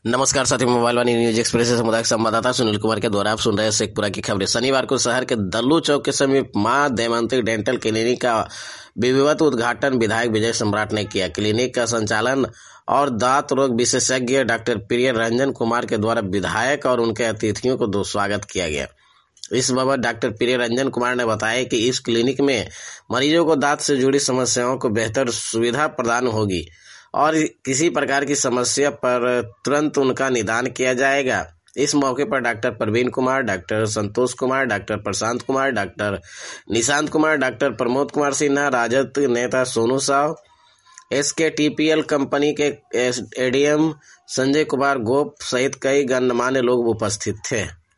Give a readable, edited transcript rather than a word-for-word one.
नमस्कार साथियों, मोबाइल वाणी news express से सामुदायिक संवाददाता सुनील कुमार के द्वारा आप सुन रहे हैं शेखपुरा की खबरें। शनिवार को शहर के दल्लू चौक के समीप मां दैमंती डेंटल क्लिनिक का विधिवत उद्घाटन विधायक विजय सम्राट ने किया। क्लिनिक का संचालन और दांत रोग विशेषज्ञ डॉक्टर प्रिय रंजन कुमार के द्वारा विधायक और उनके अतिथियों को स्वागत किया गया। इस बाबत डॉक्टर प्रिय रंजन कुमार ने बताया कि इस क्लिनिक में मरीजों को दांत से जुड़ी समस्याओं को बेहतर सुविधा प्रदान होगी और किसी प्रकार की समस्या पर तुरंत उनका निदान किया जाएगा। इस मौके पर doctor Praveen Kumar, doctor Santosh Kumar, doctor Prashant Kumar, doctor Nishant Kumar, doctor Pramod Kumar Sinha, Rajad नेता सोनू साव, SKTPL कंपनी के ADM संजय कुमार गोप सहित कई गणमान्य लोग उपस्थित थे।